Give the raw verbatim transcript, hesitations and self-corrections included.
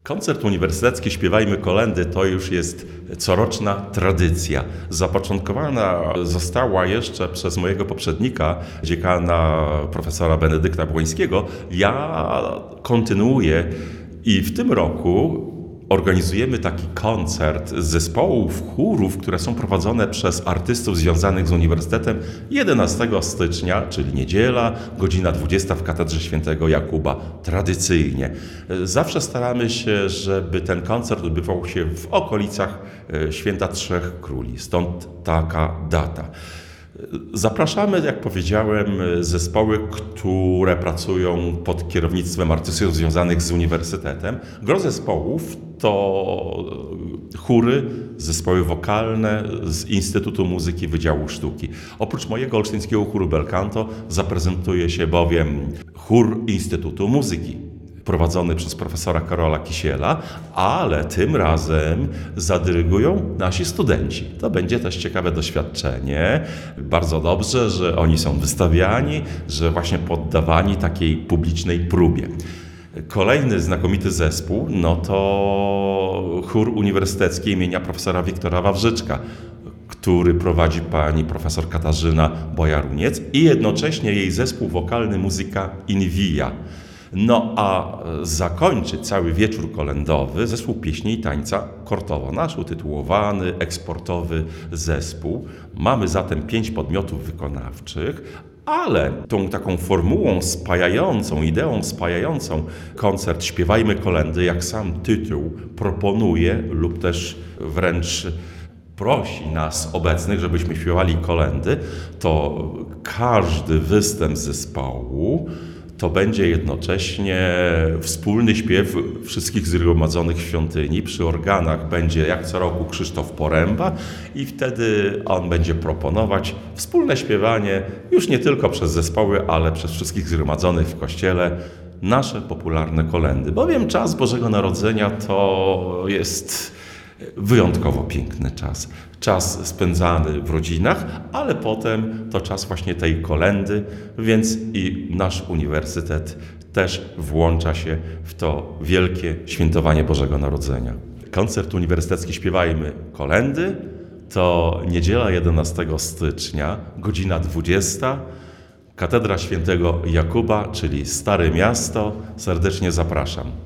Koncert uniwersytecki Śpiewajmy kolędy to już jest coroczna tradycja. Zapoczątkowana została jeszcze przez mojego poprzednika, dziekana profesora Benedykta Błońskiego. Ja kontynuuję i w tym roku organizujemy taki koncert zespołów chórów, które są prowadzone przez artystów związanych z uniwersytetem jedenastego stycznia, czyli niedziela, godzina dwudziesta w Katedrze Świętego Jakuba, tradycyjnie. Zawsze staramy się, żeby ten koncert odbywał się w okolicach Święta Trzech Króli, stąd taka data. Zapraszamy, jak powiedziałem, zespoły, które pracują pod kierownictwem artystów związanych z uniwersytetem. Gro zespołów to chóry, zespoły wokalne z Instytutu Muzyki Wydziału Sztuki. Oprócz mojego olsztyńskiego chóru Belcanto zaprezentuje się bowiem chór Instytutu Muzyki, prowadzony przez profesora Karola Kisiela, ale tym razem zadyrygują nasi studenci. To będzie też ciekawe doświadczenie. Bardzo dobrze, że oni są wystawiani, że właśnie poddawani takiej publicznej próbie. Kolejny znakomity zespół, no to chór uniwersytecki imienia profesora Wiktora Wawrzyczka, który prowadzi pani profesor Katarzyna Bojaruniec i jednocześnie jej zespół wokalny Muzyka Invia. No a zakończy cały wieczór kolędowy zespół pieśni i tańca Kortowo, nasz utytułowany, eksportowy zespół. Mamy zatem pięć podmiotów wykonawczych, ale tą taką formułą spajającą, ideą spajającą koncert Śpiewajmy kolędy, jak sam tytuł proponuje lub też wręcz prosi nas obecnych, żebyśmy śpiewali kolędy, to każdy występ zespołu to będzie jednocześnie wspólny śpiew wszystkich zgromadzonych w świątyni. Przy organach będzie jak co roku Krzysztof Poręba i wtedy on będzie proponować wspólne śpiewanie już nie tylko przez zespoły, ale przez wszystkich zgromadzonych w kościele nasze popularne kolędy. Bowiem czas Bożego Narodzenia to jest wyjątkowo piękny czas. Czas spędzany w rodzinach, ale potem to czas właśnie tej kolędy, więc i nasz uniwersytet też włącza się w to wielkie świętowanie Bożego Narodzenia. Koncert uniwersytecki Śpiewajmy kolędy to niedziela jedenastego stycznia, godzina dwudziesta, Katedra Świętego Jakuba, czyli Stare Miasto. Serdecznie zapraszam.